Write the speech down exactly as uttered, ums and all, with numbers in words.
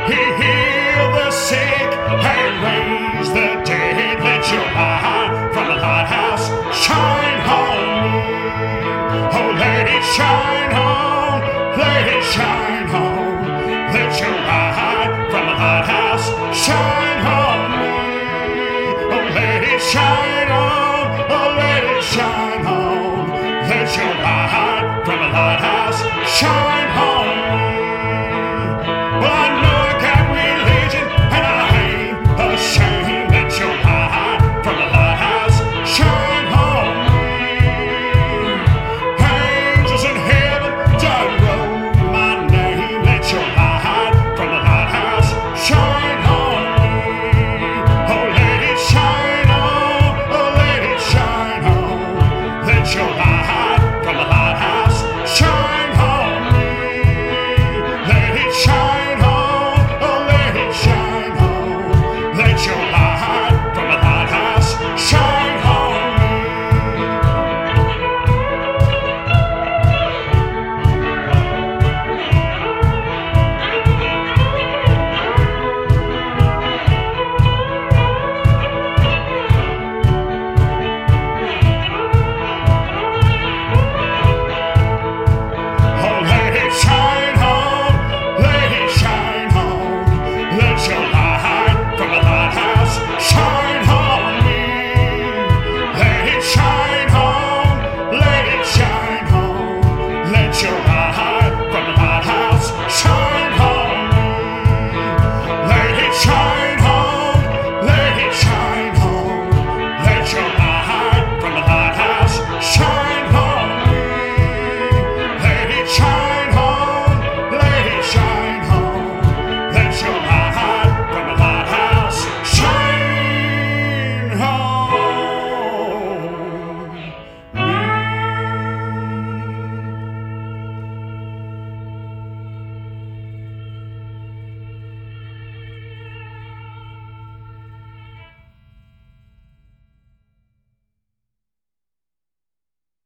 He healed the sick and raised the dead. Let your light from the lighthouse shine on me. Oh, let it shine on, let it shine on. Let your light from the lighthouse shine on me. Oh, let it shine on, oh, let it shine on. Let your light from the lighthouse shine